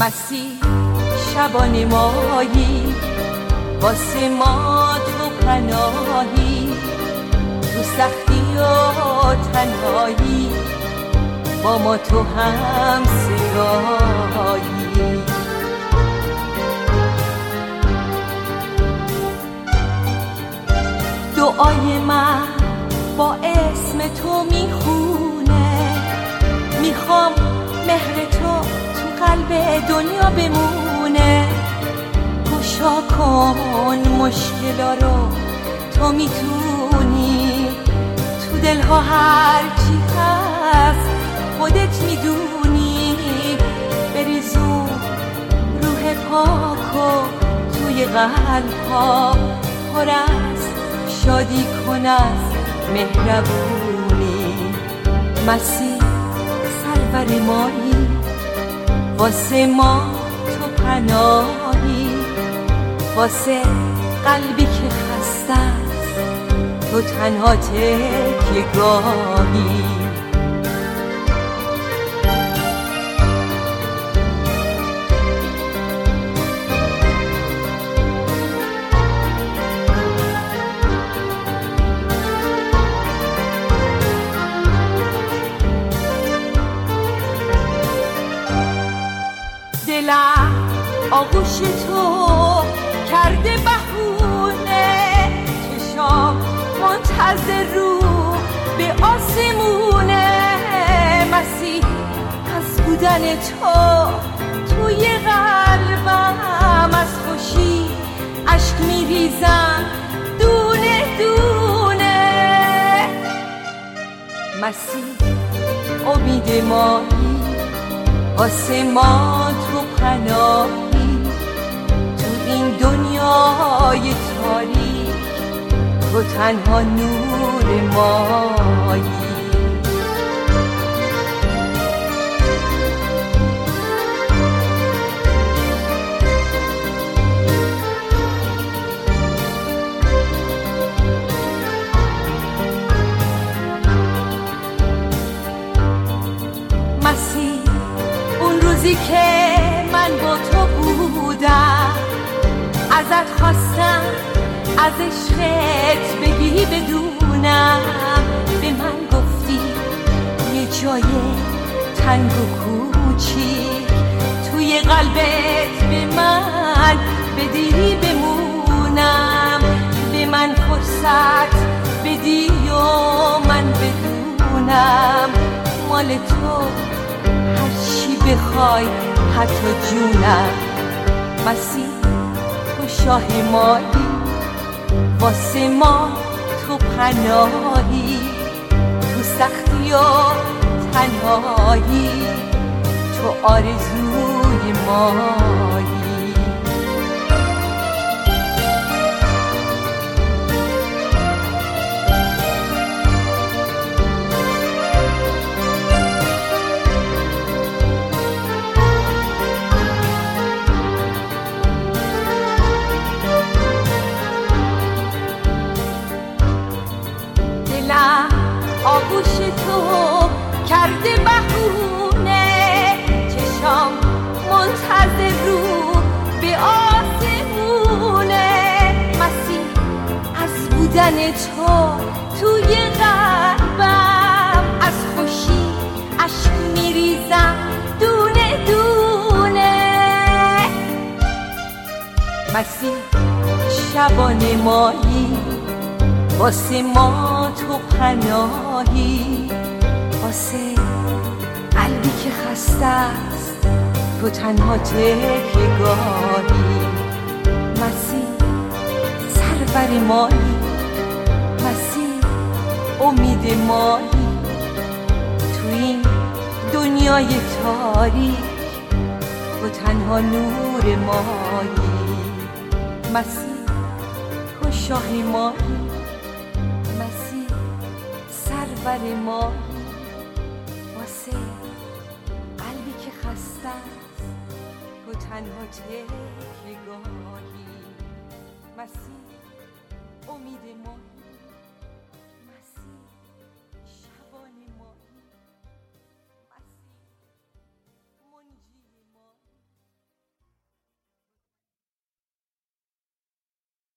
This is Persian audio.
مسیح شبانه مایی، واسه ما تو پناهی، تو سختی و تنهایی با ما تو هم صدایی. دعای من با اسم تو میخونه، میخوام مهر تو قلب دنیا بمونه. گشا کن مشکلا رو، تو میتونی، تو دلها هر چی هست خودت میدونی. بریزون روح پاکو توی قلبها، پر از شادی کن از مهربونی. مسیح سرور مایی، واسه ما تو پناهی، واسه قلبی که خسته است تو تنها تکیه‌گاهی. دلم آغوش تو کرده بهونه، چشام منتظر رو به آسمونه. مسیح از بودن تو توی قلبم، از خوشی اشک میریزم دونه دونه. مسیح امید مایی، واسه ما تو پناهی، تو این دنیای تاریک تو تنها نور مایی. مسیح اون روزی که من با تو بودم، ازت خواستم از عشقت بگی بدونم. به من گفتی یه جای تنگ و کوچیک توی قلبت به من بدی بمونم. به من فرصت بدی و من بدونم مال تو هر چی بخوای، حتی جونم. مسیح تو شاه مایی، واسه ما تو پناهی، تو سختی و تنهایی تو آرزوی مایی. آغوش تو کرده بهونه، چشام منتظر رو به آسمونه. مسیح از بودن تو توی قلبم، از خوشی اشک میریزم دونه دونه. مسیح شبانه مایی، واسه ما تو پناهی، واسه قلبی که خسته است تو تنها تکیه‌گاهی. مسیح سرور مایی، مسیح امید مایی، تو این دنیای تاریک تو تنها نور مایی. مسیح تو شاه مایی، سرور ما، واسه قلبی که خسته است تو تنها تکیه‌گاهی. مسیح امید ما.